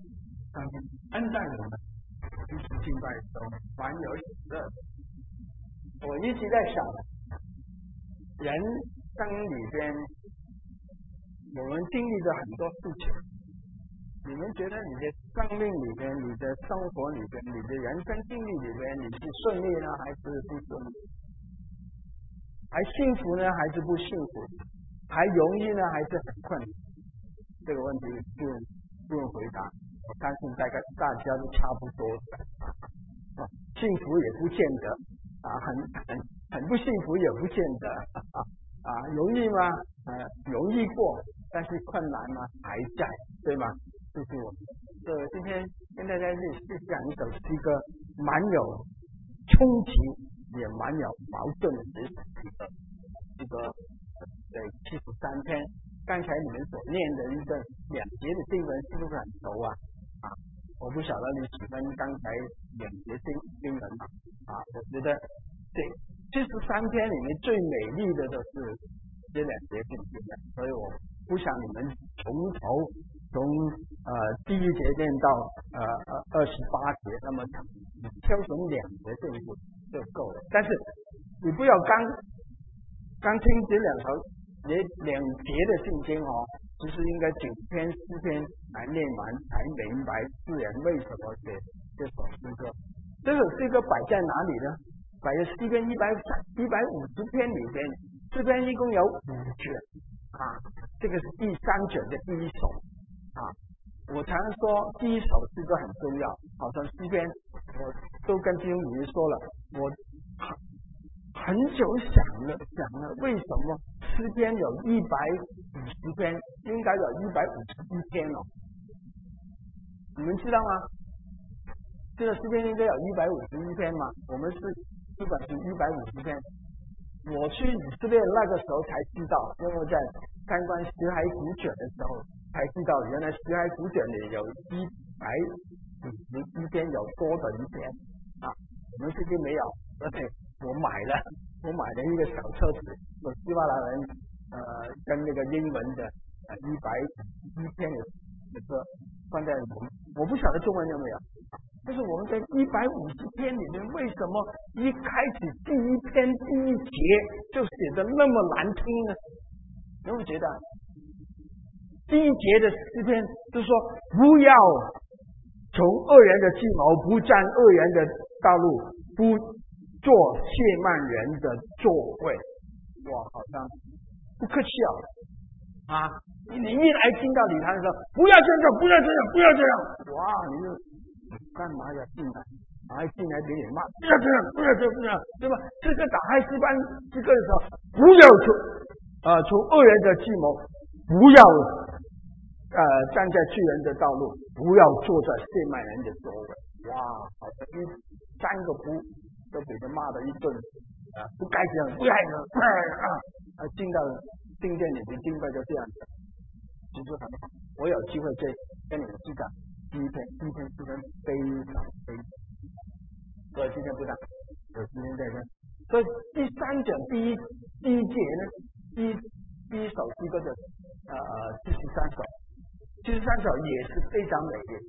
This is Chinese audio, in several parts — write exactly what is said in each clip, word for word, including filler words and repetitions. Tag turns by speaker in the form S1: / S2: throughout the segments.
S1: 上帝恩待我们，一起敬拜的时候蛮有喜乐的。我一直在想，人生里边，我们经历着很多事情。你们觉得你的生命里边、你的生活里边、你的人生经历里边，你是顺利呢，还是不顺利？还幸福呢，还是不幸福？还容易呢，还是很困难？这个问题不用不用回答，我相信大概大家都差不多的。啊，幸福也不见得啊，很很很不幸福也不见得啊啊，容易吗？呃，容易过，但是困难呢还在，对吗？就是我，呃，今天跟大家一起讲一首诗歌，蛮有冲击，也蛮有矛盾的一首诗歌。这个对七十三篇，刚才你们所念的一个两节的经文是不是很熟啊？啊，我不晓得你喜欢刚才两节经经文吗？啊，我觉得这七十三篇里面最美丽的都是这两节经文，所以我不想你们从头从呃第一节念到呃呃二十八节那么长，你挑选两节经文就够了。但是你不要刚刚听这两头也两节的圣经哦，其实应该九篇四篇来念完才明白诗人为什么写这首诗歌。这首诗歌摆在哪里呢？摆在诗篇一百一百五十篇里边，诗篇一共有五卷啊，这个是第三卷的第一首啊。我常常说第一首诗歌很重要，好像诗篇我都跟弟兄姊妹说了，我很久想了想了，为什么诗篇有一百五十篇，应该有一百五十一篇哦？你们知道吗？这个诗篇应该有一百五十一篇嘛？我们是基本是一百五十篇。我去以色列那个时候才知道，因为在参观死海古卷的时候才知道，原来死海古卷里有一百五十一篇，有多的一篇啊。我们这边没有，而且我买了，我买了一个小册子，我希伯来文呃跟那个英文的呃一百一篇的那个放在我我不晓得中文有没有。但是我们在一百五十篇里面，为什么一开始第一篇第一节就写的那么难听呢？有没有觉得第一节的诗篇就是说，不要从恶人的计谋，不占恶人的道路，不做亵慢人的作为。哇，好像不客气啊！啊，你一来听到礼堂的时候，不要这样，不要这样，不要这样！哇，你就干嘛要进来？还进来给你骂，不要这样，不要这样，不要，对吧？这个打开诗班这个的时候，不要从呃从恶人的计谋，不要呃站在罪人的道路，不要坐在亵慢人的座位。哇，好像一三个不都给他骂了一顿啊，不该这样，不该这样啊！啊，进到圣殿里面敬拜就这样子，其实很好。我有机会再跟你们去讲。第一篇，第一篇诗篇非常非常，所以今天不讲，有时间再讲。所以第三卷第一第一节呢，第一第一首诗歌的呃七十三首，七十三首也是非常美丽。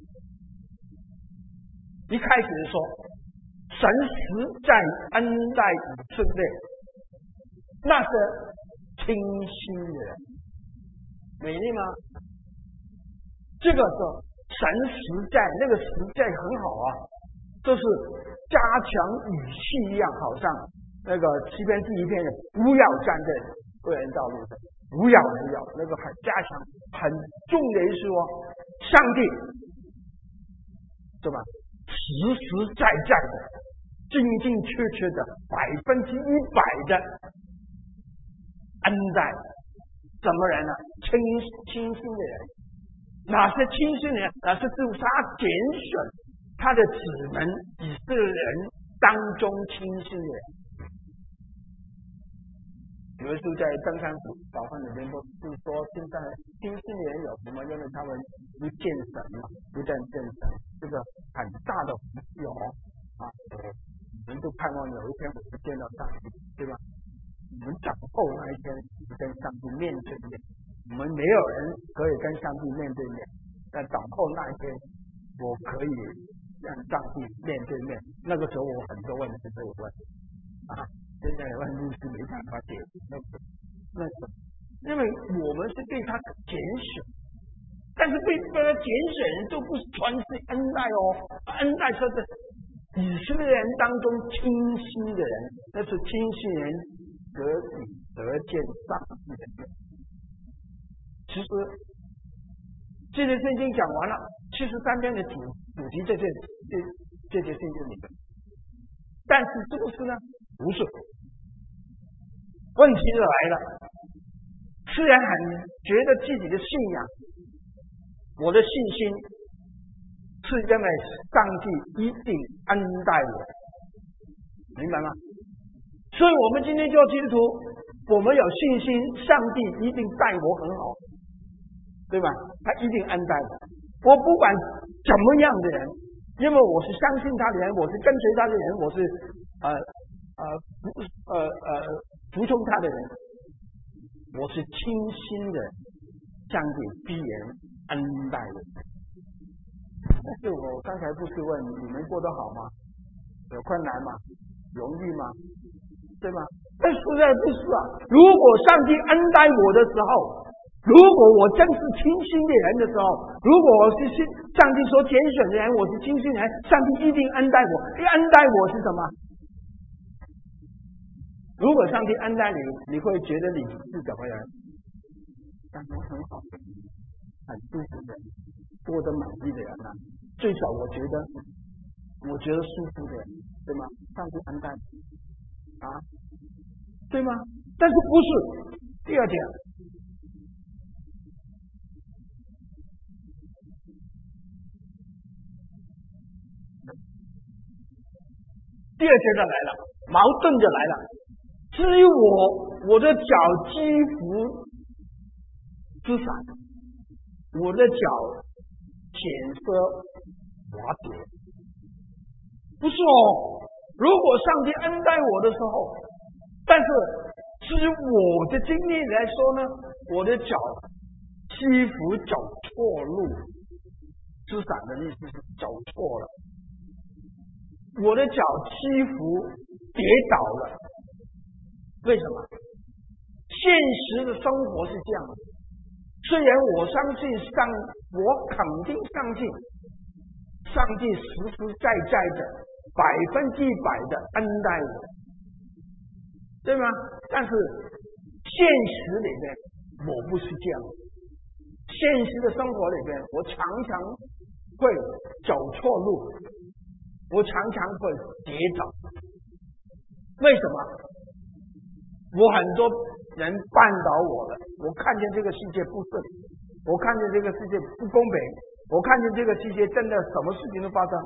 S1: 一开始说，神实在恩待以色列，那些清心的人，美丽吗？这个时候。神实在，那个实在很好啊，就是加强语气一样，好像那个七篇第一篇的，不要站在恶人道路上，不要不要，那个很加强，很重的意思说，上帝，对吧？实实在在的，真真确确的，百分之一百的恩待什么人呢？清清心的人。哪些清心人？哪些是他拣选他的子民以色列人当中清心的人？有的时候在登山宝宝训里面不是说，现在清心的人有什么？因为他们不见神嘛，不但见神，这个很大的福气哦啊！我们都盼望有一天我们见到上帝，对吧？我们等候那一天跟上帝面对面。我们没有人可以跟上帝面对面，在等候那一天， 我可以让上帝面对面。那个时候我很多问题都有问啊，现在问律师没办法解决，那那个，因为我们是对他拣选，但是被被他拣选人都不是全是恩待哦，恩待说的以色列人当中清心的人，那是清心人得以得见上帝的面。其实这节圣经讲完了，七十三篇的主主题在这这这节圣经里面，但是是不是呢？不是。问题就来了，虽然很觉得自己的信仰，我的信心是因为上帝一定恩待我，明白吗？所以我们今天做基督徒，我们有信心，上帝一定待我很好，对吧？他一定恩待我。我不管怎么样的人，因为我是相信他的人，我是跟随他的人，我是呃呃呃呃服从他的人，我是清心的，上帝必然恩待我。但是我刚才不是问你们过得好吗？有困难吗？容易吗？对吗？但实在不是啊！如果上帝恩待我的时候，如果我真是清心的人的时候，如果我是上帝所拣选的人，我是清心人，上帝一定恩待我。恩待我是什么？如果上帝恩待你，你会觉得你是怎么人？感觉很好，很舒服的，过得满意的人啊。最少我觉得，我觉得舒服的人，对吗？上帝恩待啊，对吗？但是不是？第二点。第二阶段来了，矛盾就来了。至于我，我的脚几乎之散，我的脚浅色滑跌，不是哦。如果上帝恩待我的时候，但是至于我的经历来说呢，我的脚几乎走错路，之散的意思是走错了。我的脚几乎跌倒了，为什么？现实的生活是这样的。虽然我相信上，我肯定相信，上帝实实在在的、百分之百的恩待我，对吗？但是现实里面我不是这样。现实的生活里面，我常常会走错路。我常常会跌倒，为什么？我很多人绊倒我了，我看见这个世界不顺，我看见这个世界不公平，我看见这个世界真的什么事情都发生，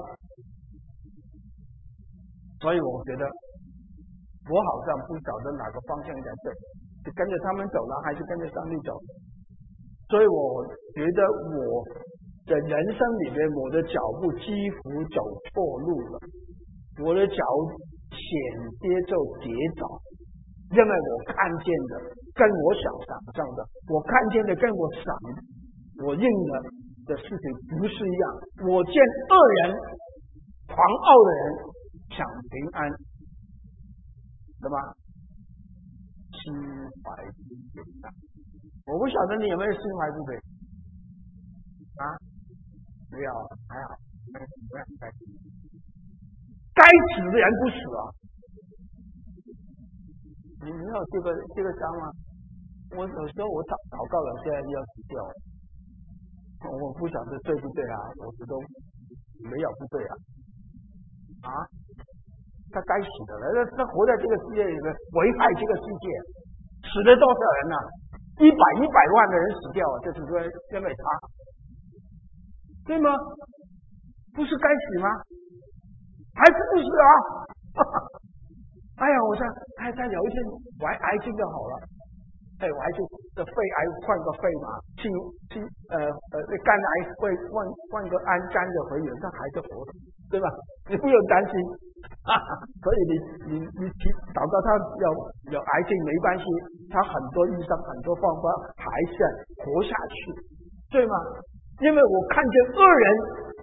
S1: 所以我觉得我好像不晓得哪个方向才对，是跟着他们走了，还是跟着上帝走？所以我觉得我在人生里面，我的脚步几乎走错路了，我的脚险些就跌倒，因为我看见的跟我想象的，我看见的跟我想我认的的事情不是一样。我见恶人、狂傲的人享平安，对吧？心怀不平安，我不晓得你有没有心怀不平啊？没有，还好，没有不要该死，该死的人不死啊！你没有这个这个章吗？我有时候我祷祷告了，现在要死掉了，我不晓得对不对啊？我始终没有不对啊！啊，他该死的了，他活在这个世界里面，危害这个世界，死了多少人啊？一百一百万的人死掉，就是说因为他。对吗？不是该死吗？还是不死啊？哎呀，我想他他有一天癌癌症就好了，哎，癌症的肺癌换个肺嘛，心心呃呃肝癌会换换个安肝的回源，他还是活的，对吧？你不用担心啊。所以你你你祈祷告他有有癌症没关系，他很多医生很多方法还是活下去，对吗？因为我看见恶人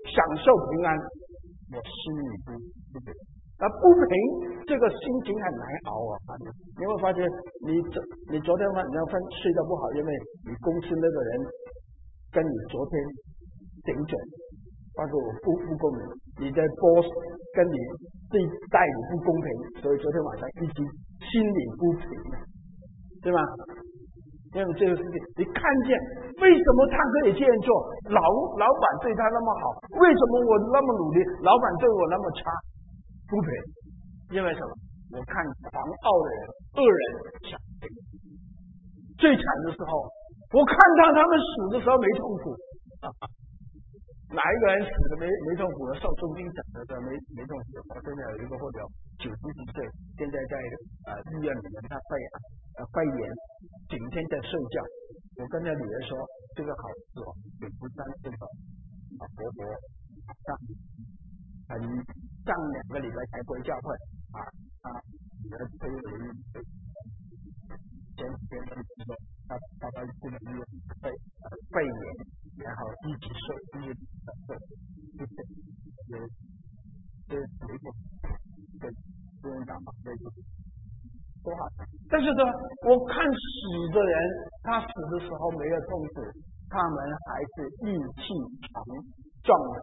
S1: 享受平安，我心里不不平。而不平这个心情很难熬啊！你会发现你昨你昨天晚上瞓睡得不好，因为你公司那个人跟你昨天顶嘴，包括我不不公平，你的 boss 跟你对待你不公平，所以昨天晚上一直心里不平，对吗？因为这个事情，你看见为什么他可以这样做？老老板对他那么好，为什么我那么努力，老板对我那么差？不平，因为什么？我看狂傲的人、恶人想平。最惨的时候，我看到他们死的时候没痛苦。哪一个人死的没没痛苦的？受重金整的时候没没痛苦。我现在有一个或者九十几岁，现在在呃医院里面，他肺呃肺炎，整天在睡觉。我跟他女儿说，这个好事哦，也不单这个啊活活上很上两个礼拜才回教会啊啊，女儿推了一前几天跟你说，他他到进了医院肺呃肺炎。然后一直睡，一直睡，就是也就是没错，对，不能讲嘛，没错，多好。但是呢，我看死的人，他死的时候没有痛苦，他们还是意气强壮的，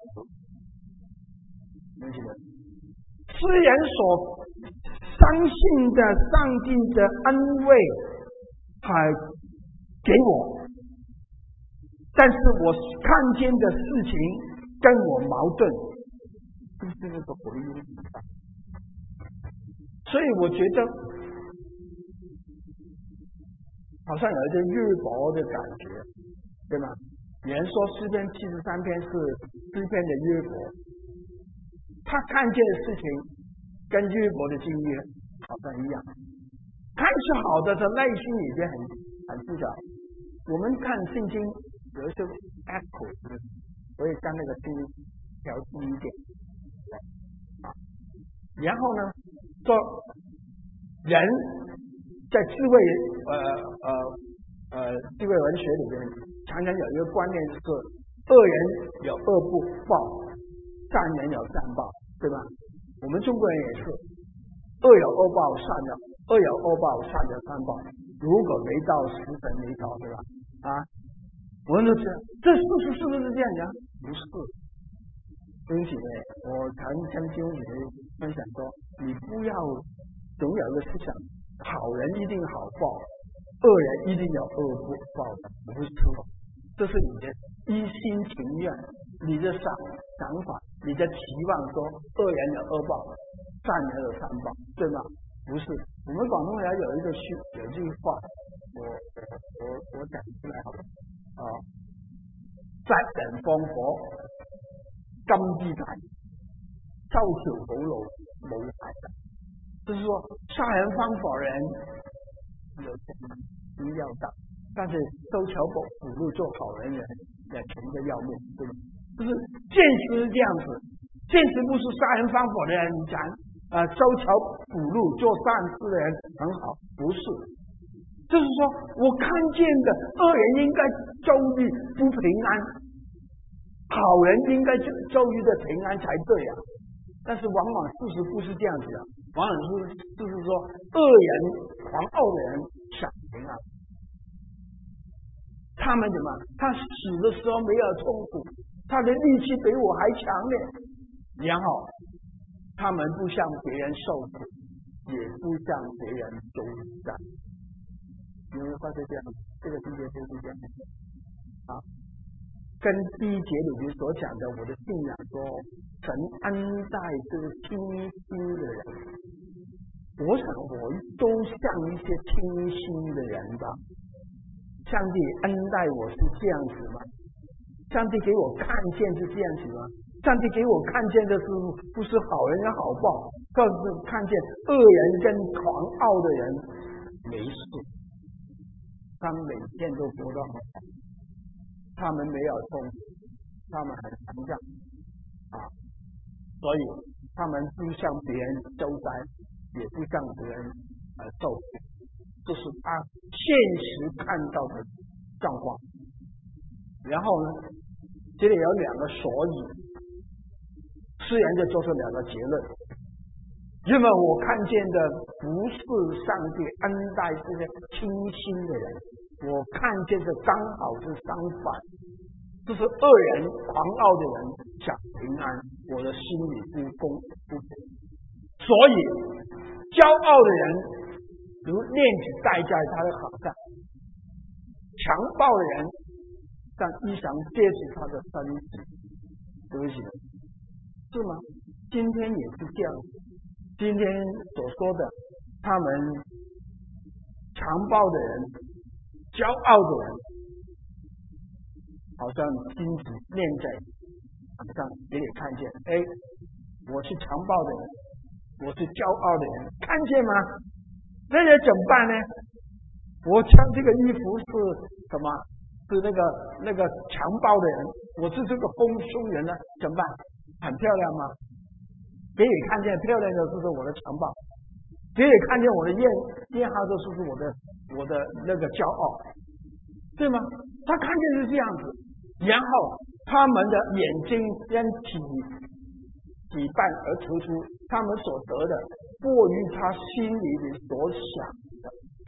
S1: 明白吗？诗人所相信的上帝的安慰，还给我。但是我看见的事情跟我矛盾，就是那个回应。所以我觉得好像有一些日薄的感觉，对吗？有人说诗篇七十三篇是诗篇的日薄，他看见的事情跟日薄的经历好像一样，看是好的，他内心里边很很复杂。我们看圣经。有一些 echo， 我也将那个声音调低一点啊。然后呢，说人在智慧呃呃呃智慧文学里面，常常有一个观念是，恶人有恶不报，善人有善报，对吧？我们中国人也是，恶有恶报，善有恶有恶报，善有善报。如果没到十分没到，对吧？啊。我们都知道，这事实是不是这样讲？不是。弟兄姐妹，我常跟弟兄姐妹分享说，你不要总有一个思想，好人一定好报，恶人一定有恶不报的，不是错。这是你的一心情愿，你的想想法，你的期望说，恶人有恶报，善人有善报，对吗？不是。我们广东人有一个句有一句话，我我我讲出来好了。啊！杀人放火金之大，修橋補路冇大的。就是说，杀人放火人有钱不要大，但是修桥补路做好人人也穷得要命，对吧？就是现实是这样子，现实不是杀人放火的人讲啊，修桥补路做善事的人很好，不是。就是说，我看见的恶人应该遭遇不平安，好人应该遭遇的平安才对啊。但是往往事实不是这样子的，往往是就是说，恶人、狂傲的人想平安，他们怎么？他死的时候没有痛苦，他的力气比我还强烈，然后他们不向别人受苦，也不向别人周善。你会发现这样，这个境界就是这样啊，跟第一节里面所讲的我的信仰说，神恩待这个清心的人，我想我都像一些清心的人吧。上帝恩待我是这样子吗？上帝给我看见是这样子吗？上帝给我看见的是不是好人有好报，更是看见恶人跟狂傲的人没事。他们每天都活得很好，他们没有痛苦，他们很强壮啊，所以他们不向别人周灾，也不向别人呃受苦，这是他现实看到的状况。然后呢，这里有两个所以， 诗人就做出两个结论，因为我看见的不是上帝恩待这些清心的人，我看见的刚好是相反，这是恶人狂傲的人想平安，我的心里不公不平。所以骄傲的人如链子戴在他的口上，强暴的人让衣裳贴住他的身体，对不起，是吗？今天也是这样，今天所说的他们强暴的人、骄傲的人，好像金子链在手上给你看见，哎，我是强暴的人，我是骄傲的人，看见吗？那人怎么办呢？我穿这个衣服是什么？是那个那个强暴的人，我是这个丰收人呢，怎么办？很漂亮吗？给你看见漂亮的就是我的强暴，给你看见我的艳艳好的就是我的我的那个骄傲，对吗？他看见是这样子，然后他们的眼睛将体体半而突出，他们所得的过于他心里里所想的。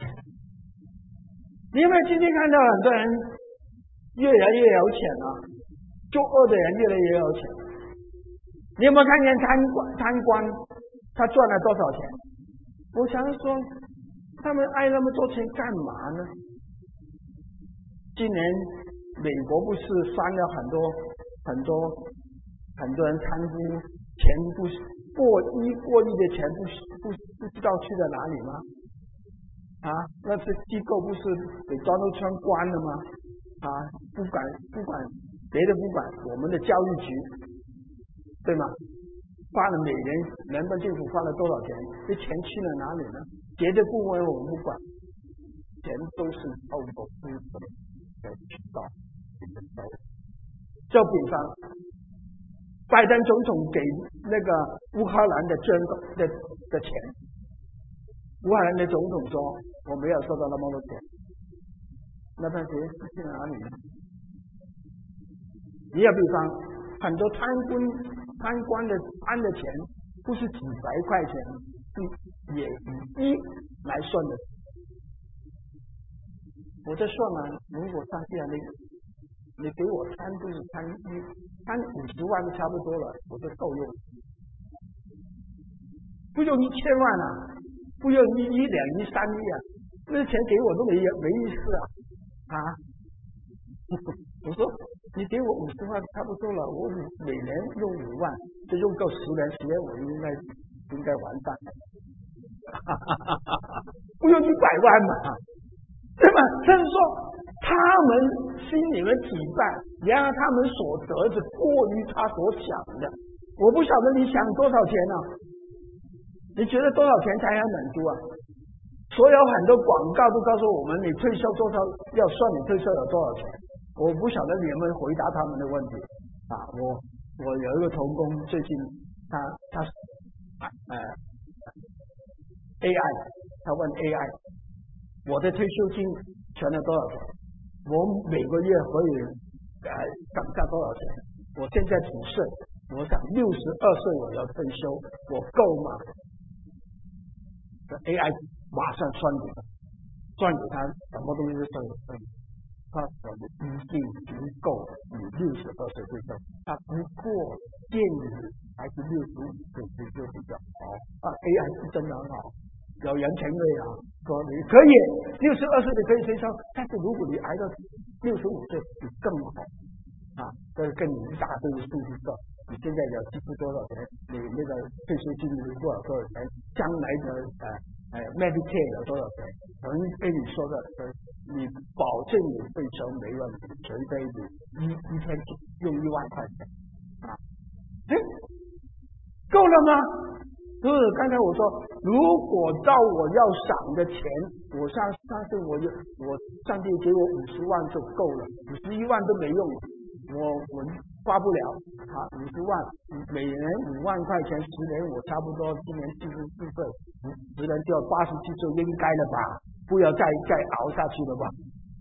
S1: 因为今天看到很多人越来越有钱了，作恶的人越来越有钱。你有没有看见贪官贪官他赚了多少钱？我常说他们爱那么多钱干嘛呢？今年美国不是删了很多很多很多人贪污，钱不是过亿过亿的钱不不不知道去了哪里吗？啊，那这机构不是给张都川关了吗？啊，不管不管别的不管，我们的教育局，对吗？花了每年联邦政府花了多少钱？这钱去了哪里呢？别的部门我们不管，钱都是透过资本来渠道给的收。就比方，拜登总统给那个乌克兰的捐的的钱，乌克兰的总统说我没有收到那么多钱，那段钱去哪里呢？也有比方，很多贪官贪官的贪的钱不是几百块钱，是也以亿来算的。我在算啊，如果上帝啊，你你给我贪就是贪一贪五十万就差不多了，我就够用，不用一千万啊，不用一一两一三亿啊，那钱给我都没没意思啊啊！我说你给我五十万差不多了，我每年用五万，就用够十年，十年我应该应该完蛋了，不用一百万嘛，对吗？就是说他们心里面体办，然而他们所得是过于他所想的。我不晓得你想多少钱呢、啊？你觉得多少钱才要满足啊？所有很多广告都告诉我们，你退休多少要算你退休有多少钱。我不晓得你有没有回答他们的问题啊？我我有一个同工，最近他他呃 A I， 他问 A I， 我的退休金存了多少钱？我每个月可以呃涨价多少钱？我现在几岁？我想六十二岁我要退休，我够吗？这 A I 马上算给他，算给他什么东西都算给他。他说的一定足够你六十二岁退休，他不过建议还是六十五岁退休比较好啊。A I 是真的很好，有人情味啊，说你可以六十二岁你可以退休，但是如果你挨到六十五岁，你更好啊。这跟你一大堆的数据说，你现在要支付多少钱，你那个退休金有多少多少钱，将来的呃呃 Medicare 有多少钱，可能跟你说的，你保证你退休没问题，除非你一一天用一万块钱啊，哎，够了吗？就是刚才我说，如果照我要赏的钱，我相相信我有我上帝给我五十万就够了，五十一万都没用，我我花不了啊，五十万每年五万块钱，十年我差不多今年七十四岁，十年就要八十七岁应该了吧？不要再再熬下去了吧？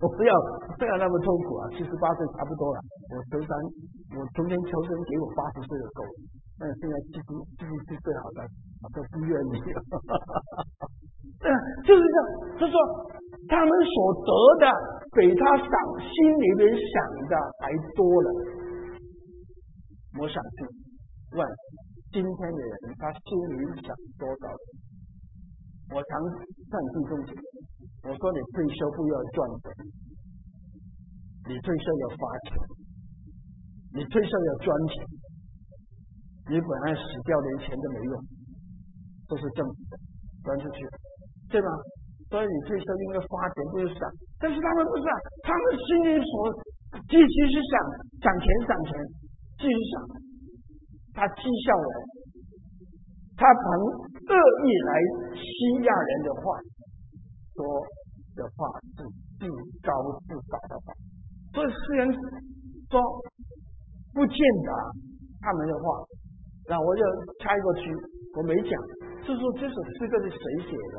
S1: 我不要不要那么痛苦啊，七十八岁差不多了。我求神，我从前求神给我八十岁的狗，但是现在七十七十七岁好像好像不愿意。嗯，就是这样，就说他们所得的比他想心里面想的还多了。我想去问今天的人，他心里想多少？我常向弟兄姐妹我说，你退休不要赚钱，你退休要花钱，你退休要赚钱。你本来死掉连钱都没用，都是政府的捐出去，对吗？所以你退休应该花钱，不是想。但是他们不是啊，他们心里所继续是想涨钱涨钱，继续想，他讥笑人，他凭恶意来欺压人的话说的话是自高自大的话，所以诗人说不见得他们的话，那我就猜过去，我没讲，就说这首诗歌是谁写的？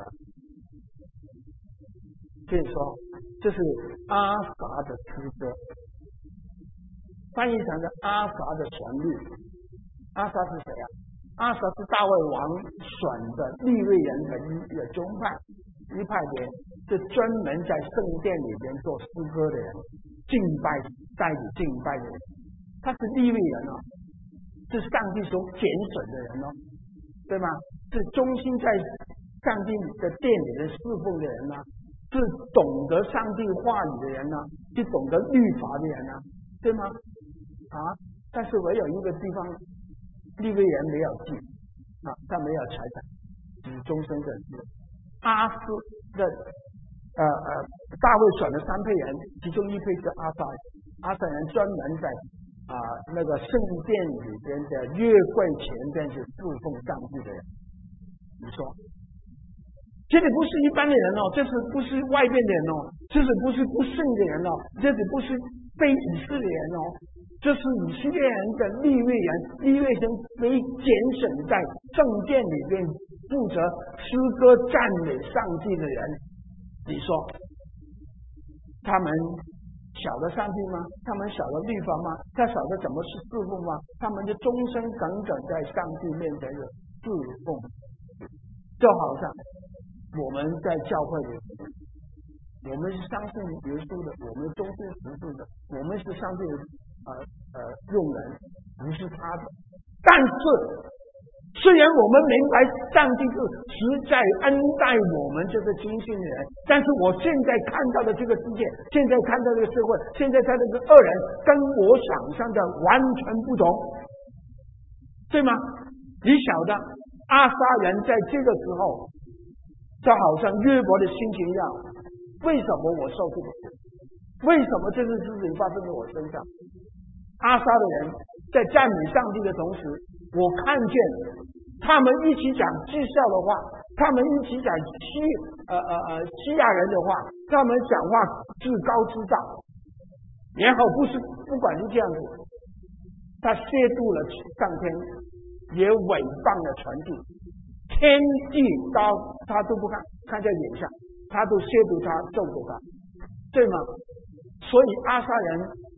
S1: 所以说这是阿撒的诗歌，翻译成的阿撒的旋律。阿撒是谁啊？阿撒是大卫王选的利未人的一个宗派，一派的人是专门在圣殿里边做诗歌的人，敬拜代理敬拜的人，他是利未人哦，是上帝所拣选的人哦，对吗？是忠心在上帝的殿里面侍奉的人呢、啊，是懂得上帝话语的人呢、啊，是懂得律法的人呢、啊，对吗？啊，但是唯有一个地方利未人没有记啊，他没有财产，只是终身的事。阿斯的呃呃，大卫选了三配人，其中一配是阿撒，阿撒人专门在啊、呃、那个圣殿里边的约柜前边是侍奉上帝的人。你说，这里不是一般的人哦，这是不是外边的人哦，这是不是不圣的人哦，这里不是非以色列人哦。这是以色列人的利未人，利未人被拣选在圣殿里边负责诗歌赞美上帝的人。你说他们晓得上帝吗？他们晓得律法吗？他晓得怎么是侍奉吗？他们就终身耿耿在上帝面前的侍奉，就好像我们在教会里，我们是相信耶稣的，我们忠心服侍的，我们是上帝的呃呃用人，不是他的。但是虽然我们明白上帝是实在恩待我们这个精信的人，但是我现在看到的这个世界，现在看到这个社会，现在看到这个恶人，跟我想象的完全不同，对吗？你晓得阿撒人在这个时候就好像约伯的心情一样，为什么我受这个苦？为什么这件事情发生在我身上？阿撒的人在赞美上帝的同时，我看见他们一起讲讥笑的话，他们一起讲欺呃呃呃欺压人的话，他们讲话自高自大，然后不是不管是这样子，他亵渎了上天，也诽谤了全地，天地都他都不看，看在眼上，他都亵渎他，咒诅他，对吗？所以阿撒人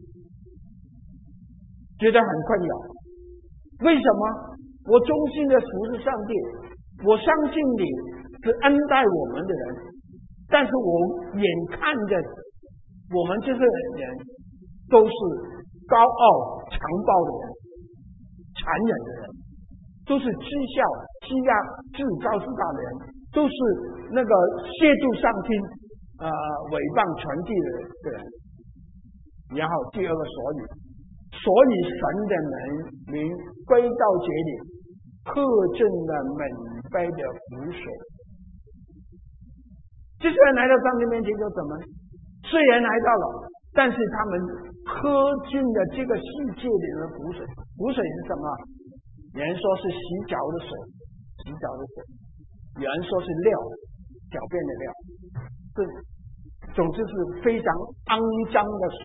S1: 觉得很困扰，为什么？我忠心的服侍上帝，我相信你是恩待我们的人，但是我眼看着我们这些人都是高傲强暴的人，残忍的人，都是讥笑欺压自高自大的人，都是那个亵渎上天呃诽谤全地的人。然后第二个所以所以神的名归到这里，克尽了美杯的湖水。这些人来到上帝面前就怎么？虽然来到了，但是他们喝尽了这个世界里的湖水。湖水是什么？有人说是洗脚的水，洗脚的水；有人说是料，小便的料。是，总之是非常肮脏的水。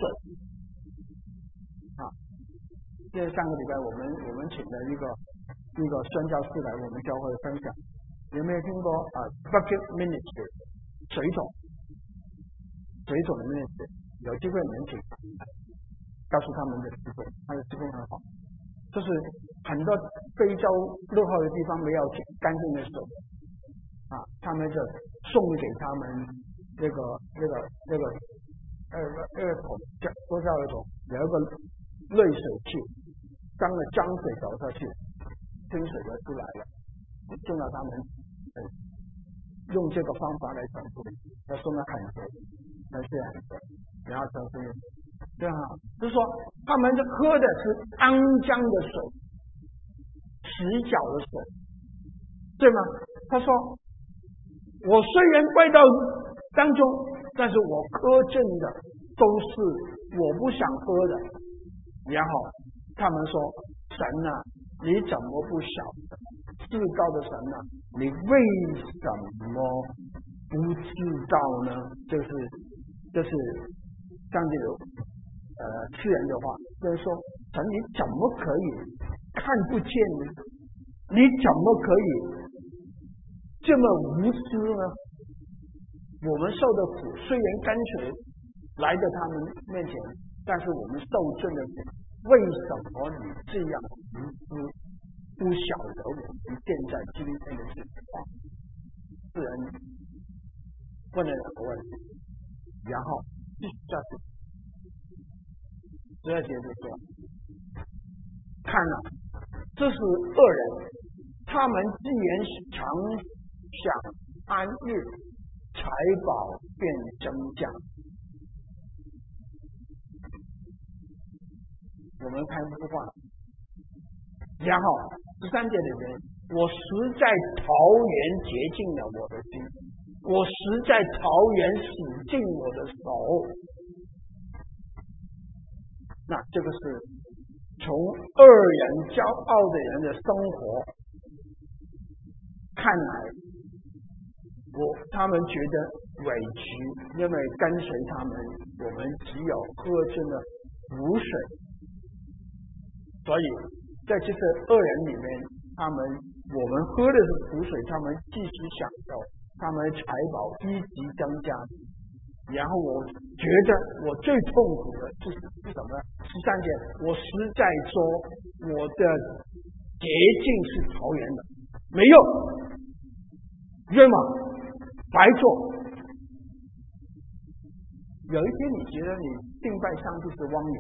S1: 啊，这上个礼拜我们我们请了一个一个宣教士来我们教会分享，有没有听过啊 ？bucket ministry 水桶， 水种里面的水，有机会你们请告诉他们的施工，他的施工很好。就是很多非洲落后的地方没有干净的水啊，他们就送给他们那个那个那个那个那个桶，多少那种有一个滤水器，当了脏水走下去，清水就出来了。送到他们、嗯、用这个方法来传输，要送到很多，那是很多，然后传输。对啊，就是说他们喝的是肮脏的水，洗脚的水，对吗？他说我虽然归到当中，但是我喝尽的都是我不想喝的。然后他们说神啊，你怎么不晓得？至高的神啊，你为什么不知道呢？就是就是上帝有呃赐人的话，就是说神你怎么可以看不见呢？你怎么可以这么无知呢？我们受的苦虽然跟随来到他们面前，但是我们受尽的苦，为什么你这样无知，不晓得我们现在今天的情况？世人问了两个问题，然后继续下去。十二节就说，看了、啊，这是恶人，他们既然常想安逸，财宝便增加。我们看这句话，然后十三节里面，我实在桃园洁净了我的心，我实在桃园洗净我的手。那这个是从恶人骄傲的人的生活看来，我他们觉得委屈，因为跟随他们，我们只有喝尽了苦水，所以在这些恶人里面，他们我们喝的是苦水，他们继续享受，他们的财宝一级增加。然后我觉得我最痛苦的是是什么？十三节，我实在说我的洁净是桃园的，没用，对吗？白做。有一天你觉得你敬拜上帝是妄言，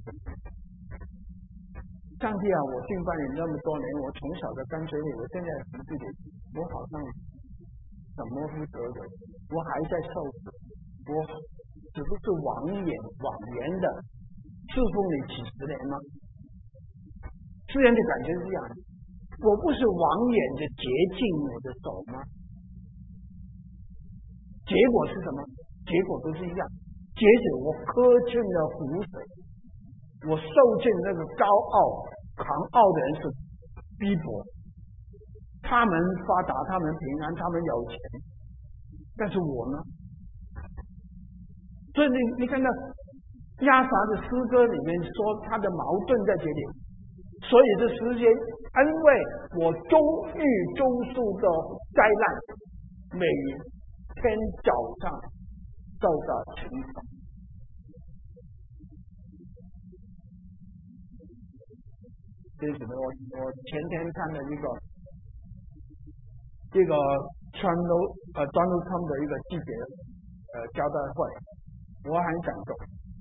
S1: 上帝啊，我敬拜你那么多年，我从小的跟随你，我现在什么地步？我好像什么不得的，我还在受苦。我只不是妄言妄言的侍奉你几十年吗？世人的感觉是这样的，我不是妄言的洁净我的手吗？结果是什么？结果都是一样，结果我喝尽了苦水，我受尽那个高傲狂傲的人是逼迫，他们发达，他们平安，他们有钱，但是我呢？所以你你看到亚萨的诗歌里面说他的矛盾在这里，所以这时间因为我终遇周数的灾难，每天早上受到惩罚。这是什么？我我前天看了一个这个川州呃川州村的一个记者呃交代会。我很感动，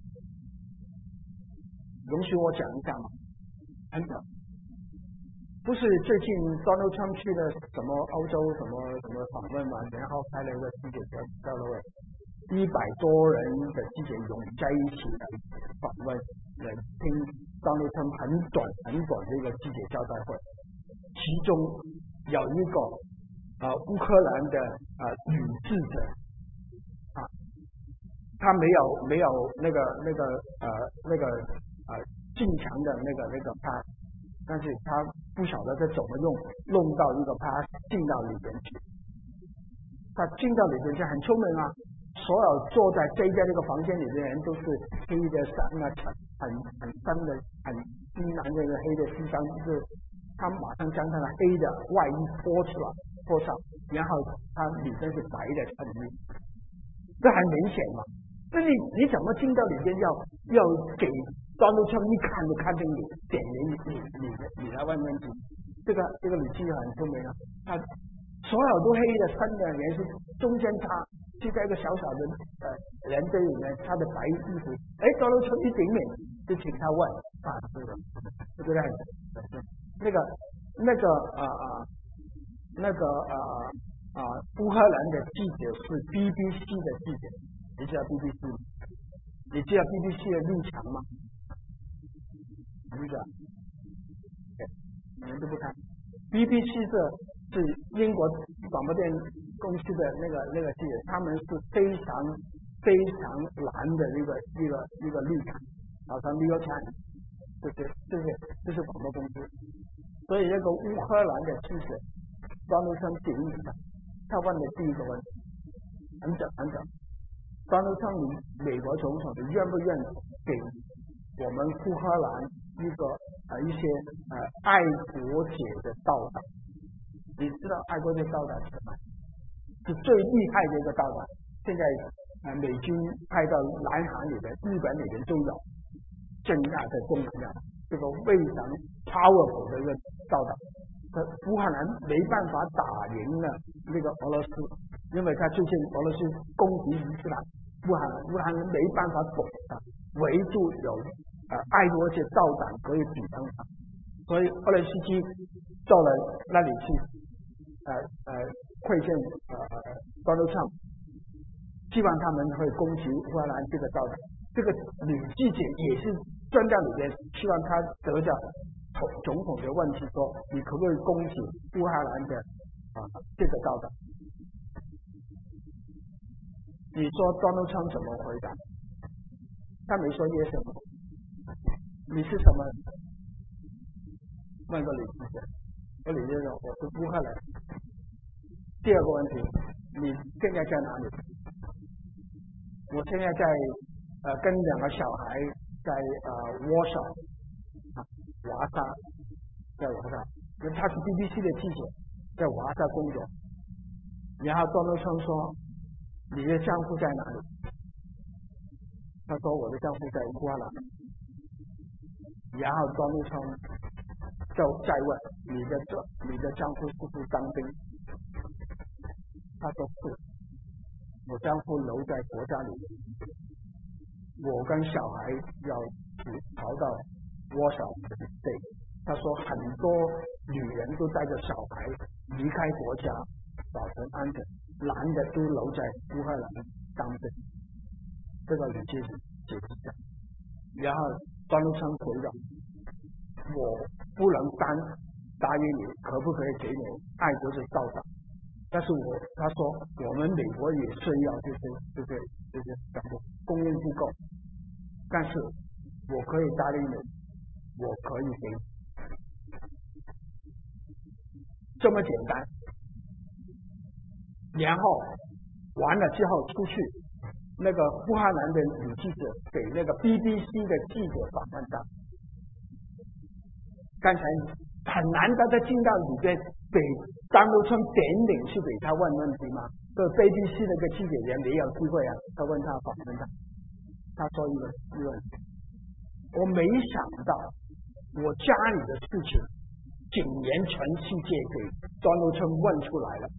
S1: 容许我讲一下吗？很短，不是最近 Donald Trump 去了什么欧洲什么什么访问嘛，然后开了一个记者交流会，一百多人的记者涌在一起来访问，来听 Donald Trump 很短很短的一个记者交代会，其中有一个呃乌克兰的呃女记者啊。他没有没有那个那个呃那个呃进墙的那个那个 pass， 但是他不晓得他怎么用弄到一个 pass 进到里边去。他进到里边去很聪明啊，所有坐在这一家这个房间里的人都是黑的衫啊，很很深的很深蓝的黑的西装，就是他马上将他的黑的外衣脱出来脱上，然后他里边是白的衬衣，这很明显嘛。 那你你怎么进到里边要要给Donald Trump一看就看见你点名你你你你来问问题？这个这个李记很聪明啊，他所有都黑的深的人是中间他就在一个小小的呃人堆里面，他的白衣服，哎，Donald Trump一点名就请他问啊，这个对不对？那个那个啊啊、呃、那个啊啊、呃呃、乌克兰的记者是 B B C 的记者，你知道 B B C 吗？你知道 B B C 的立场吗？你知道？你们都不看 B B C 是是英国广播电公司的那个那个记者，他们是非常非常蓝的一个一个一个立场，好像 New York Times 这些这些这是广播公司，所以那个乌克兰的记者Donald Trump点名的，他问的第一个问题很简很简 ，Donald Trump 美国总统，你愿不愿意给我们乌克兰一个呃一些呃爱国者的道导？你知道爱国者道导是什么？是最厉害的一个道导。现在呃美军派到南韩里面、日本里面都有镇压在东南亚，这个非常 powerful 的一个道导。他乌克兰没办法打赢了那个俄罗斯，因为他最近俄罗斯攻击伊斯兰，乌克兰乌克兰没办法躲他，唯独有呃爱国者道导可以抵挡他，所以俄罗斯基到了那里去，呃呃会见呃 Donald Trump， 希望他们会攻击乌克兰这个道导。这个女记者也是站在里面，希望他得着总统的问题，说你可不可以攻击乌克兰的啊这个道导？你说 Donald Trump 怎么回答？他没说些什么。你是什么？问个李记者，我李记者，我是乌克兰。第二个问题，你现在在哪里？我现在在呃跟两个小孩在呃沃沙啊华沙，在华沙，因为他是 B B C 的记者，在华沙工作。然后Donald Trump说：“你的丈夫在哪里？”他说：“我的丈夫在乌克兰。”然后Donald Trump就再问：“你的这你的丈夫是不是当兵？”他说：“是。”我丈夫留在国家里，我跟小孩要逃到沃沙对，他说很多女人都带着小孩离开国家，保存安全，男的都留在乌克兰当兵。这个你解释解释一下。然后Donald Trump回答：“我不能单答应你，可不可以给你爱国者道导？但是我他说我们美国也需要这些这些这些什么供应不够，但是我可以答应你，我可以给你，这么简单。”然后完了之后出去，那个乌克兰的女记者给那个 B B C 的记者访问他，刚才很难得的进到里边给Donald Trump点名去给他问问题吗？这 B B C 那个记者也没有机会啊，他问他访问他，他说一个一个问题，我没想到我家里的事情竟然全世界给Donald Trump问出来了，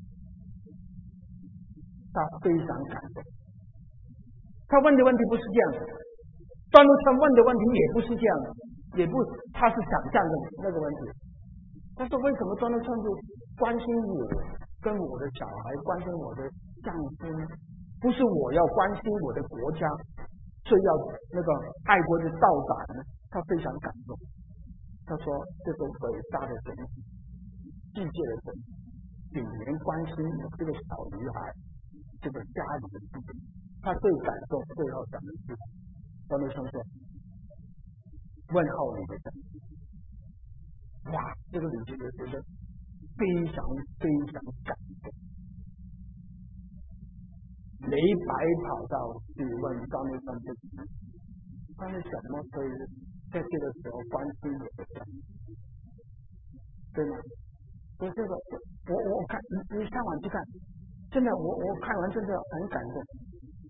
S1: 他非常感动。他问的问题不是这样的，Donald Trump问的问题也不是这样的，也不他是想象的那个问题。他说为什么Donald Trump关心我跟我的小孩，关心我的丈夫呢？不是我要关心我的国家，所以要那个爱国的道导呢？他非常感动。他说这个伟大的神，世界的神，竟然关心我这个小女孩，这个家里的事情。他最感动，最后讲的是Donald Trump说：“问候你的神。”哇，这个李记者觉得非常非常感动，没白跑到去问Donald Trump这个，他为什么可以在这个时候关心我的神？对吗？所以这个我我看你你上网去看，真的我我看完真的很感动。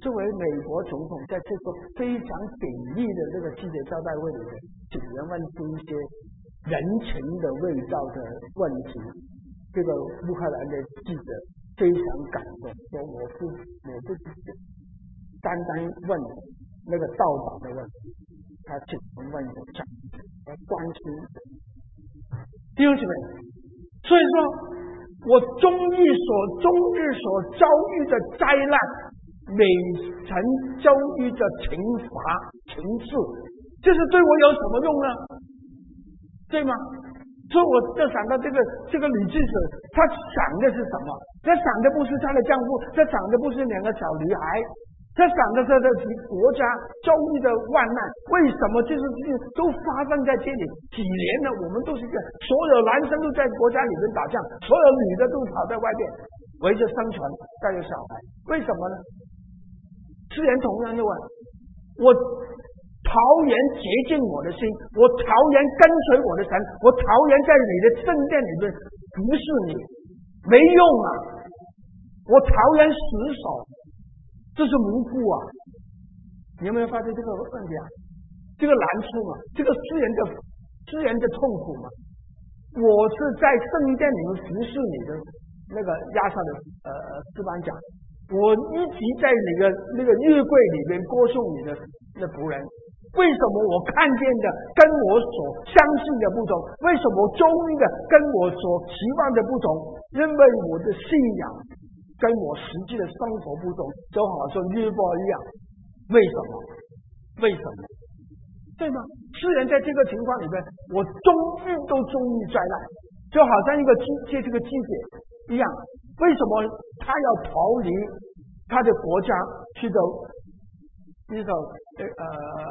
S1: 作为美国总统，在这个非常鼎力的这个记者招待会里面，请人问出一些人情的味道的问题，这个乌克兰的记者非常感动，说我不我不单单问那个道德的问题，他只能问我这样，我关心弟兄姊妹。所以说我中日所中日所遭遇的灾难，美城遭遇的惩罚情势，这是对我有什么用呢？对吗？所以我就想到这个这个女记者，她想的是什么？她想的不是她的丈夫，她想的不是两个小女孩，她想的是这国家遭遇的万难。为什么这些事情都发生在这里？几年了，我们都是这样，所有男生都在国家里面打仗，所有女的都跑在外面围着生存，带着小孩，为什么呢？诗人同样就问我，桃园洁净我的心，我桃园跟随我的神，我桃园在你的圣殿里面服侍你，没用啊！我桃园死守，这是无辜啊！你有没有发现这个问题啊？这个难处嘛，这个诗人的诗人的痛苦嘛。我是在圣殿里面服侍你的那个亚萨的呃诗班长，我一直在你的那个约柜里面歌颂你的那仆人。为什么我看见的跟我所相信的不同？为什么周围的跟我所期望的不同？因为我的信仰跟我实际的生活不同，就好像约伯一样。为什么？为什么？对吗？诗人在这个情况里面，我终于都终于灾难，就好像一个记这这个记者一样。为什么他要逃离他的国家去到一个呃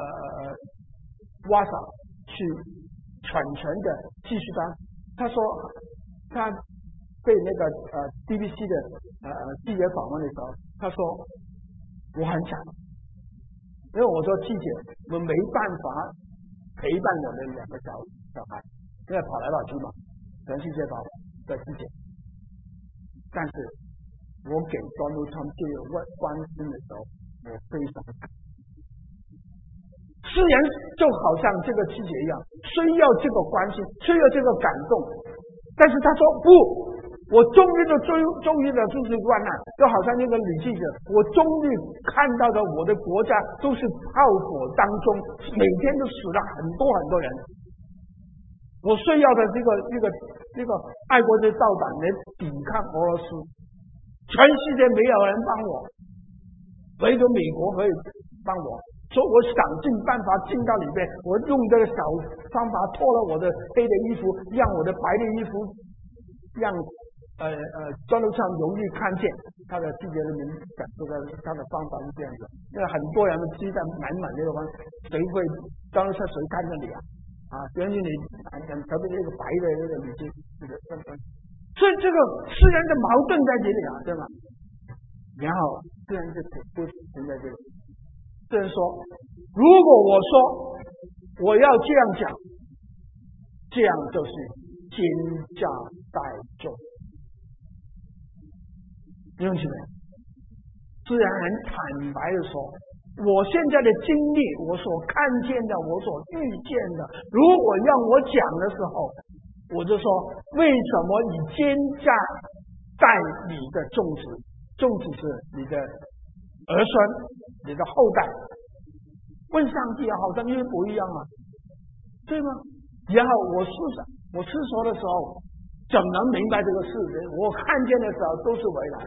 S1: 瓦萨去全权的继续当？他说他被那个呃 B B C 的呃记者访问的时候，他说我很想，因为我说记者我没办法陪伴我的两个小小孩，因为跑来跑去嘛，全世界跑的记者，但是我给端路川这个关关心的时候，我非常感动。诗人就好像这个季节一样，需要这个关心，需要这个感动，但是他说不，我终于的终终于的就是万难，就好像那个女记者，我终于看到的我的国家都是炮火当中，每天都死了很多很多人，我需要的这个这个这个爱国的造党来抵抗俄罗斯，全世界没有人帮我，唯独美国可以帮我。所以我想尽办法进到里面，我用这个小方法脱了我的黑的衣服，让我的白的衣服，让呃呃专路上容易看见。他的记者的名讲这个他的方法是这样子，因为很多人鸡蛋满满这个方，谁会专路上谁看着你啊？啊，尤其你特别这个白的这个女性，这个所以这个诗人的矛盾在这里啊，对吗？然后诗人就就停在这里。诗人说，如果我说我要这样讲，这样就是奸诈待众。弟兄姊妹，诗人很坦白的说，我现在的经历，我所看见的，我所遇见的，如果让我讲的时候，我就说，为什么以奸诈待你的众子？众子是你的儿孙，你的后代。问上帝啊，好像约伯一样啊，对吗？然后我思想，我思索的时候，怎能明白这个事实？我看见的时候都是未来。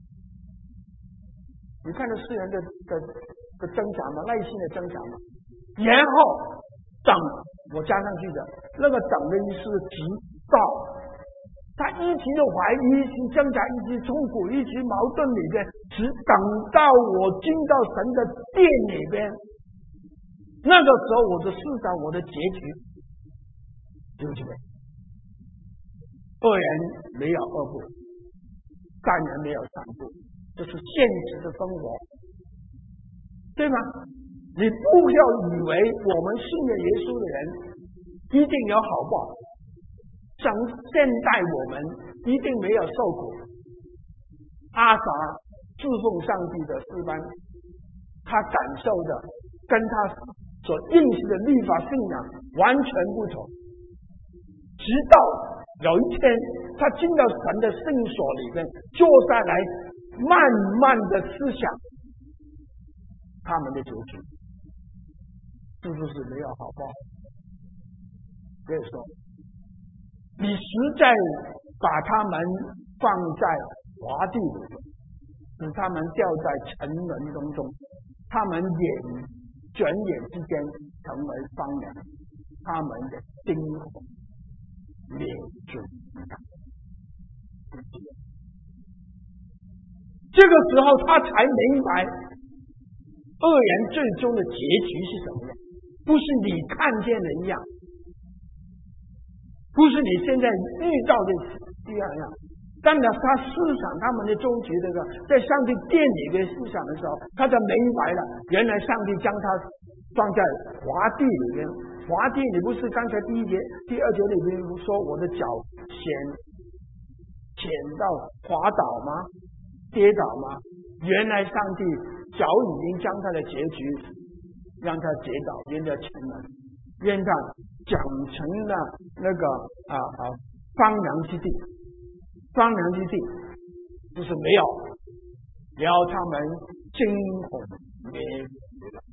S1: 你看到诗人的的的挣扎吗？内心的挣扎吗？然后等，我加上去的那个等的意思是直到。他一直的怀疑，一直挣扎，一直痛苦，一直矛盾里边，只等到我进到神的殿里边，那个时候我的思想，我的结局，对不对？恶人没有恶报，善人没有善报，这是现实的生活，对吗？你不要以为我们信了耶稣的人一定有好报。神现代我们一定没有受苦。阿撒侍奉上帝的诗班他感受的跟他所认识的律法信仰完全不同。直到有一天，他进到神的圣所里面，坐下来，慢慢的思想他们的结局，是不是没有好报？所以说，你实在把他们放在华地里面，使他们掉在沉沦当中，他们眼转眼之间成为荒凉，他们的惊恐灭绝。这个时候他才明白恶人最终的结局是什么样，不是你看见的一样，不是你现在遇到的一样样。当然他思想他们的终局，这个在上帝殿里面思想的时候，他就明白了，原来上帝将他放在华地里面。华地你不是刚才第一节第二节里面说我的脚陷陷到滑倒吗？跌倒吗？原来上帝早已经将他的结局让他跌倒，让他沉沦，让他长成了那个啊啊荒凉之地。荒凉之地就是没有，然后他们惊恐灭绝了。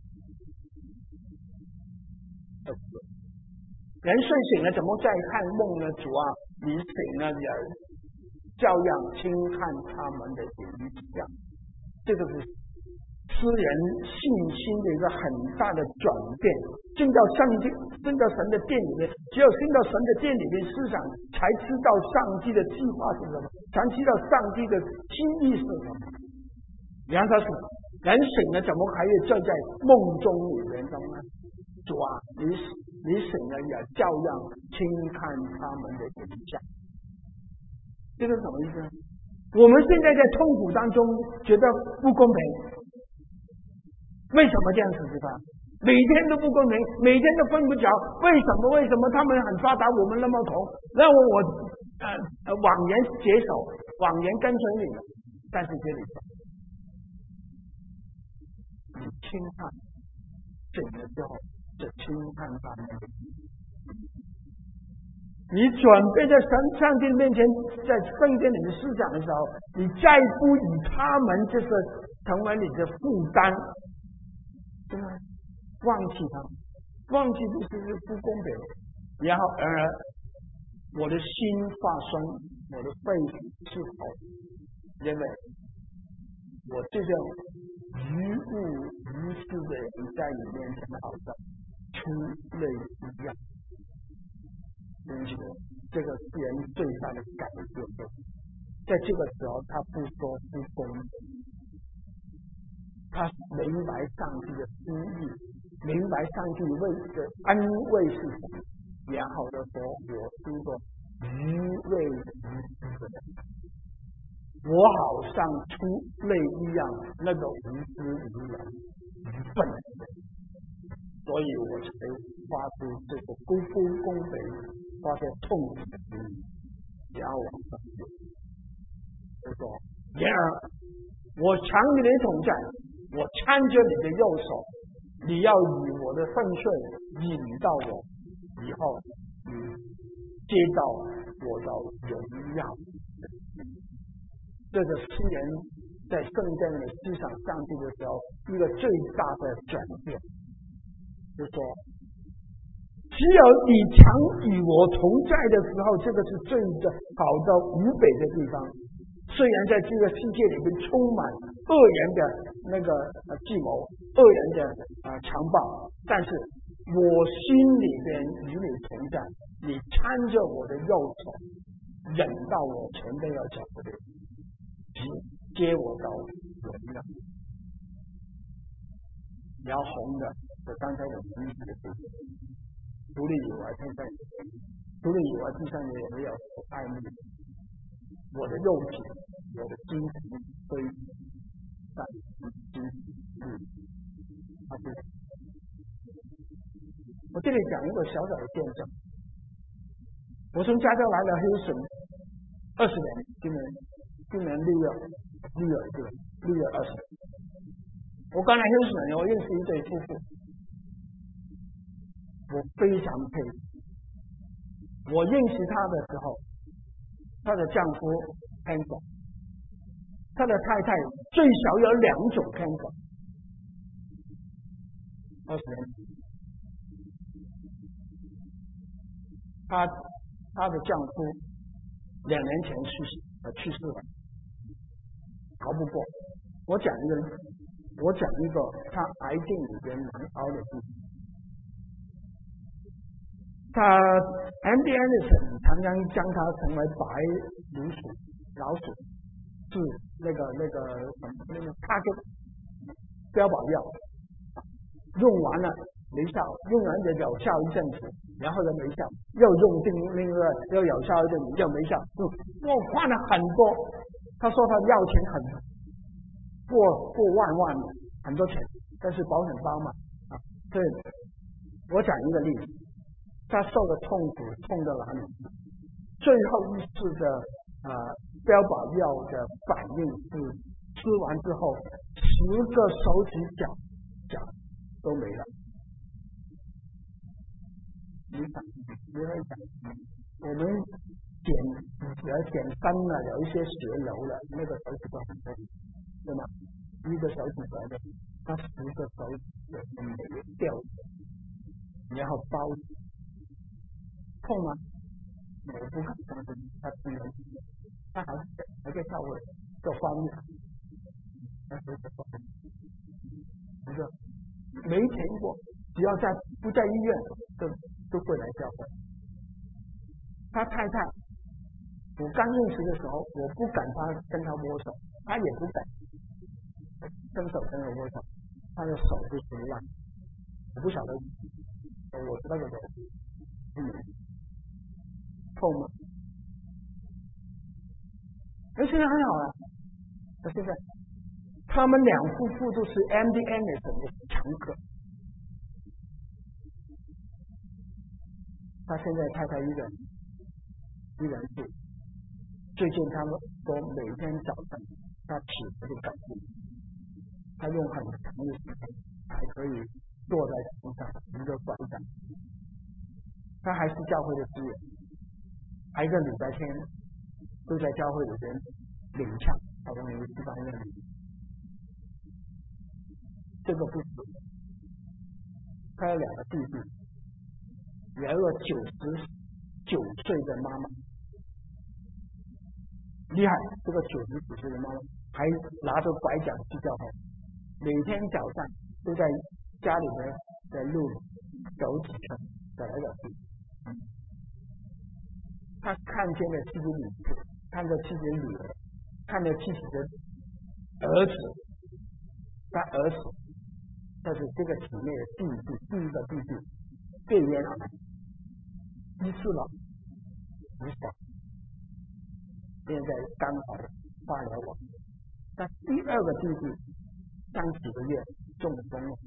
S1: 人睡醒了怎么再看梦呢？主啊，你醒了人照样轻看他们的影像。这个是诗人信心的一个很大的转变。进到上帝进到神的殿里面，只有进到神的殿里面思想，才知道上帝的计划是什么，才知道上帝的心意是什么。然后他说人醒了怎么还会站在梦中里面中呢？主啊，你你醒了也照样轻看他们的影像。这个什么意思呢？我们现在在痛苦当中觉得不公平，为什么这样子知道？每天都不公平，每天都分不着，为什么？为什么他们很发达，我们那么穷？让我呃呃枉然接手，枉然跟随你了。但是这里说，你轻看醒了之后，就轻看他们。你准备在神上帝面前，在圣殿里面思想的时候，你再不以他们这个成为你的负担，对吗？忘记他们，忘记不是不公平。然后，然而我的心发生，我的肺是好，因为我这种愚物愚痴的人在你面前好像出类一样。因此，这个是人最大的改变。在这个时候，他不说不公平，他明白上帝的心意，明白上帝为的安慰是什么，然后就说：“我是个愚昧无知的人，我好像出类一样那个无知无人、愚笨的人，所以我才发出这个不公平。”发现痛苦的心，然后往上走。就说：“然而，我常与你同在，我搀着你的右手，你要以我的粪碎引到我，以后你接到我的荣耀。”这个诗人在圣殿里思想上帝的时候，一个最大的转变，就说。只有你常与我同在的时候，这个是最的好的无北的地方。虽然在这个世界里面充满恶人的那个呃计谋、恶人的啊、呃、强暴，但是我心里边与你同在，你搀着我的右手，忍到我前面要走的路，接我到荣耀。然后红的，我刚才有提及的部分。除了以外，现在除了以外，地上也没有爱慕。我的肉体，我的精神非但精神啊，对。我这里讲一个小小的见证。我从加州来了 Houston 二十年，今年今年六月六月对六月二十。 我刚来休斯顿，我认识一对夫妇，我非常佩服。我认识他的时候，他的丈夫 cancer， 他的太太最少有两种 cancer， 二十年前，他他的丈夫两年前去世，呃，去世了，逃不过。我讲一个，我讲一个他癌症里边难熬的故事。他 M D Anderson 常常将它称为白老鼠，老鼠是那个那个什么那个他跟标靶药，用完了没效，用完了有效一阵子，然后又没效，又用另另一个又有效一阵子，又没效，嗯，我花了很多，他说他要钱很过过万万很多钱，但是保险包嘛啊，对，我讲一个例子。他受的痛苦痛到哪里？最后一次的呃标靶药的反应是吃完之后十个手指脚脚都没了。你想，你会想，我们减呃减三了，有一些血流了，那个手指都很痛，对吗？一个手指头的，他十个手指都没有掉，然后包。痛吗？我不敢相信，他不能，他还还在教会做翻译，他是做翻译，我说没钱过，只要在不在医院都都会来教会。他太太，我刚认识的时候，我不敢他跟他握手，他也不敢伸手跟他握手，他的手就熟了，我不晓得，我知道个手，嗯。痛吗？哎，现在很好了。那现在他们两夫妇都是 M D Anderson 的常客。他现在太太一个人，一个人住。最近他们说每天早上他起来就赶路，他用很长的时间才可以坐在床上一个拐杖。他还是教会的资源。还有一个礼拜天都在教会里边领唱，好像有西方人领，这个不止。他有两个弟弟，有一个九十九岁的妈妈，厉害！这个九十九岁的妈妈还拿着拐杖去教会，每天早上都在家里面在路走几圈，走来走去。他看见了自己女儿，看着自己的女儿，看着自己的儿子，他儿子，但是这个体内的弟弟，第一个弟弟肺炎癌，医治了，无效，现在刚好化疗完。那第二个弟弟上几个月中风了，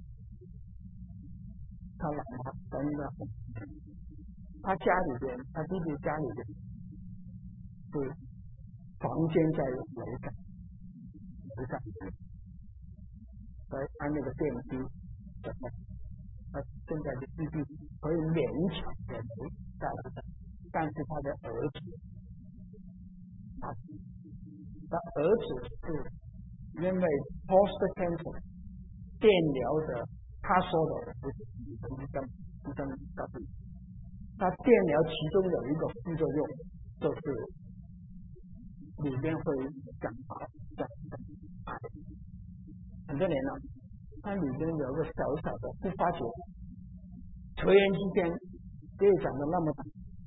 S1: 他老妈真的很。他家里边，他弟弟家里边是房间在楼上，楼上，来按那个电梯怎么？他现在的弟弟可以勉强的留在楼上，但是他的儿子，他他儿子是因为 post cancer 电疗的，他说的不是医生医生告诉你。它电疗其中有一个副作用，就是里面会长癌，长癌，很多年了，它里面有一个小小的不发觉，突然之间可以长得那么大，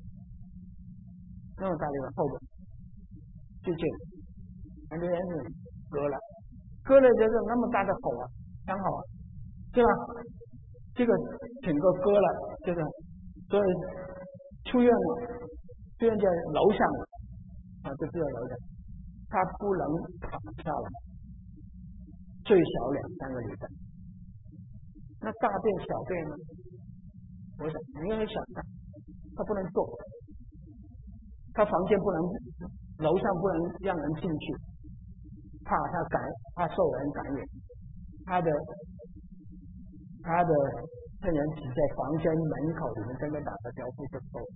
S1: 那么大的一个后面，最近很多人割了，割了这个那么大的口啊，刚好啊，对吧？这个整个割了，这个所以。出院了，出院在楼上了，啊，就住在楼上，他不能躺下来，最少两三个礼拜。那大便小便呢？我想你应该想看，他不能坐，他房间不能，楼上不能让人进去，怕他感怕受人感染， 他的他的圣人只在房间门口里面跟他打个招呼就够了，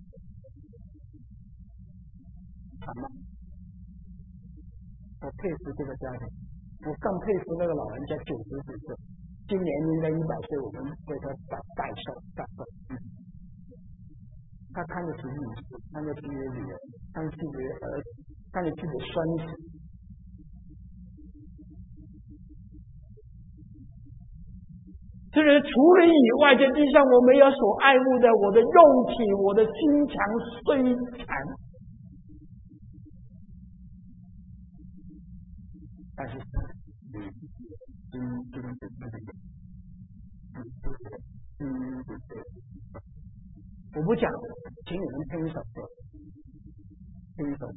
S1: 好吗？我佩服这个家庭，我更佩服那个老人家九十几岁，今年应该一百岁，我们为他代代寿代寿。他看着自己，看着自己的女儿，看着自己的儿子，看着自己的孙子。就是除了以外，在地上我没有所爱慕的，我的肉体，我的心肠虽残，但是嗯嗯嗯嗯嗯，我不讲，请你们听一首歌，听一首。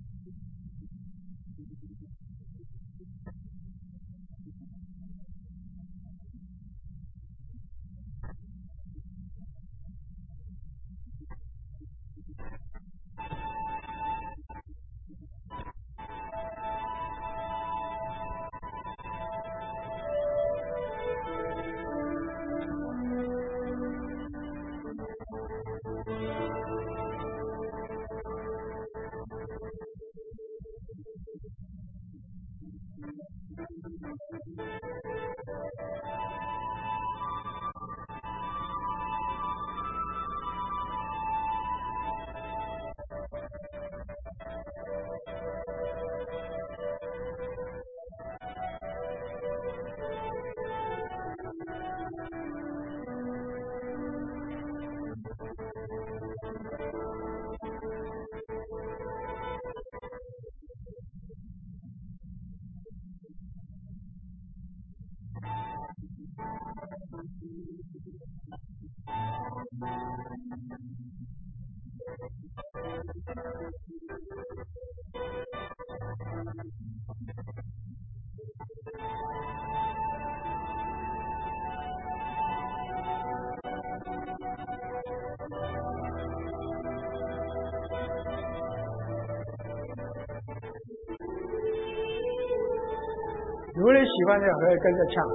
S1: 如果你喜欢的，可以跟着唱。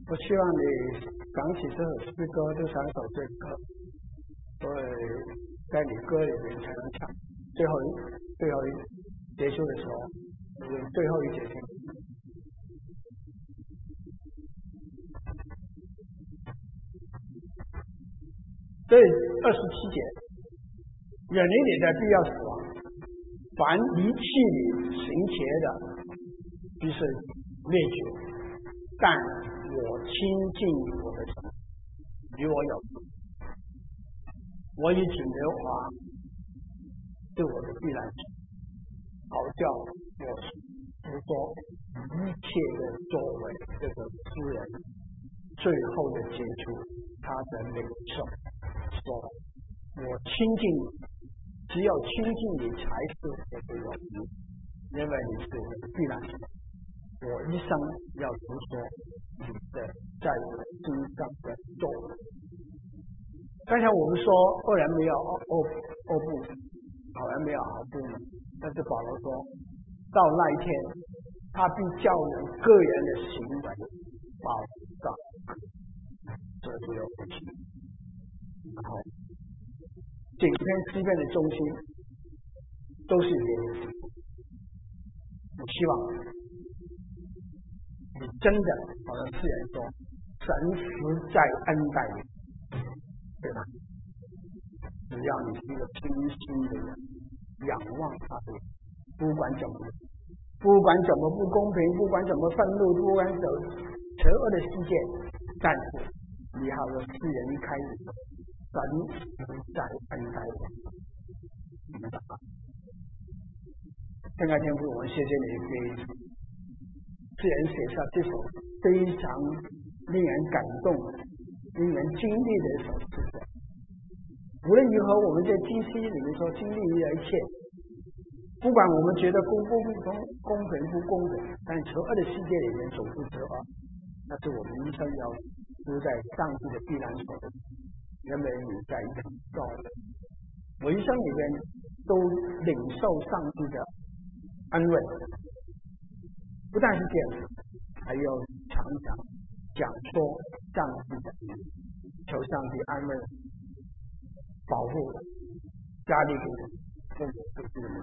S1: 我希望你想起这首诗歌，这三首诗歌，所以在你歌里面才能唱。最后最后结束的时候，用最后一节经。这二十七节，远离你的必要死亡，凡离弃你行邪的，必是灭绝。但我亲近我的神，与我有份。我以请耶和华是我的避难所，好叫我不说一切的作为。这个诗人最后的结束，他的领受说：我亲近你，只有亲近你才是我的有益，因为你是我的避难所。我一生要读说你的在我身上的作为。刚才我们说恶人没有恶恶报，好人没有好报，但是保罗说到那一天，他必叫人个人的行为报上，这就有福气。然后整篇诗篇的中心都是耶稣。我希望你真的好像诗人说，神实在恩待你，对吧？只要你是一个清心的人，仰望他的人，不管怎么不管怎么不公平，不管怎么愤怒，不管怎么邪恶的世界，但是你好像诗人一开始，神实在恩待我，明白吗？天爱天父，我们谢谢你给诗人写下这首非常令人感动、令人经历的一首诗歌。无论如何，我们在经历里面说经历了一切，不管我们觉得公不公、公平不公平，但邪恶的世界里面走出邪恶，那是我们一生要住在上帝的避难所的，因为你在一个造的，我一生里面都领受上帝的安慰。不但是这样，还要常常讲说上帝的名，求上帝安慰、保护、加力给我们，奉主耶稣的名。